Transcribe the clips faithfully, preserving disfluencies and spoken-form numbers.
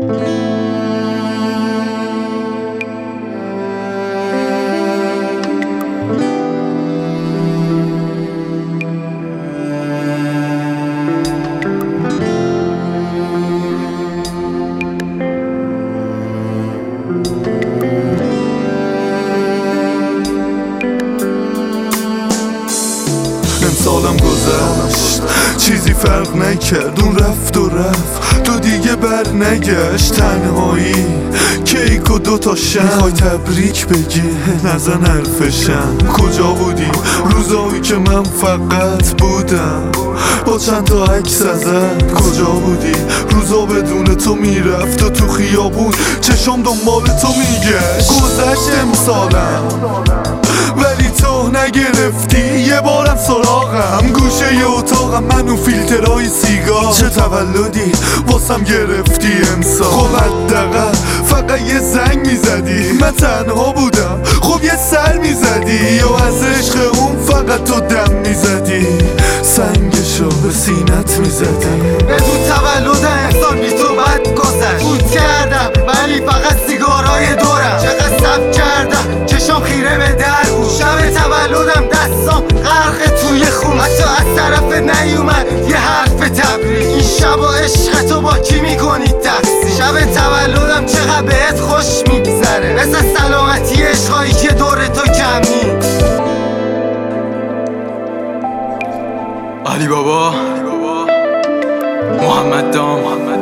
سالم گذشت چیزی فرق نکرد، اون رفت و رفت تو دیگه بر نگشت. تنهایی کیک و دوتا شم، میخوای تبریک بگی نزن حرفشم. کجا بودی روزایی که من فقط بودم با چند تا عکس ازت؟ کجا بودی روزا بدون تو میرفت و تو خیابون چشم دنبال تو میگشت؟ گذشت امسالم ولی تو نگرفتی یه بارم سراغم. گوشه ی اتاقم من و فیلترهای سیگار. چه تولدی واسم گرفتی امسال؟ خب حداقل فقط یه زنگ میزدی، من تنها بودم خب یه سر میزدی، یا از عشق اون فقط تو دم میزدی، سنگشو به سینت میزدی. بدون تولد امسال بی تو بد گذشت. بود کردم ولی فقط سیگارای دورم. چقدر صبر کردم چشم خیره به در بود. شب تولدم دستام غرق توی خون، حتی از طرف نیومد یه حرف تبریک. این شب و عشق تو با کی میکنی تقسیم؟ شب تولدم چقدر بهت خوش میگذره، مثل سلامتی عشقایی که دور تو کم نیست. علی بابا محمد دام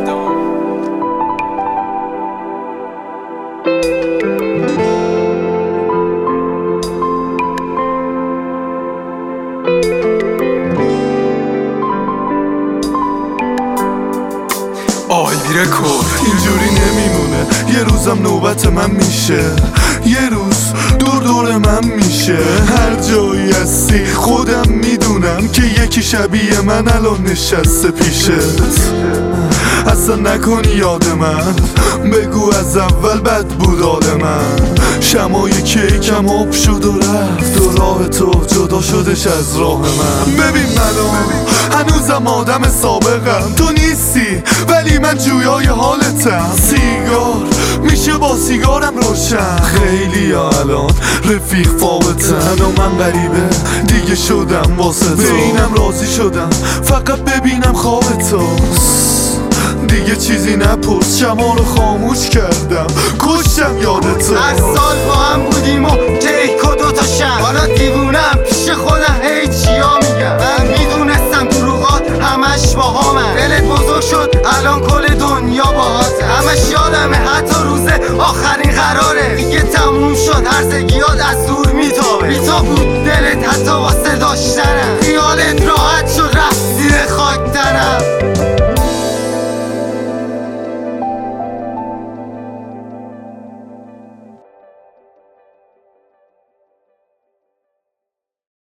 آی بیره کور. اینجوری نمیمونه، یه روزم نوبت من میشه، یه روز دور دور من میشه. هر جایی هستی خودم میدونم که یکی شبیه من الان نشسته پیشت. اصلا نکنی یاد من، بگو از اول بد بود حال من. شمای کیکم آب شد و رفت و راه تو جدا شدش از راه من. ببین منو هنوزم آدم سابقم، تو نیستی ولی من جویای حالتم. سیگار میشه با سیگارم روشن، خیلی ها الان رفیق فاوتن و من غریبه دیگه شدم واسه تو. به اینم راضی شدم فقط ببینم خواب تو، دیگه چیزی نپرس، شما رو خاموش کردم کشتم یادتو. هر سال با هم بودیم و کیک و دوتا شم، حالا دیوونم پیش خودم هی چیا میگم. من میدونستم دروغات همش با همه، دلت بزرگ شد الان کل دنیا باهاته. همش یادمه حتی روز آخرین قراره، دیگه تموم شد هرزگیات از دور میتابه. بی تو بود دلت حتی واسه داشتنم.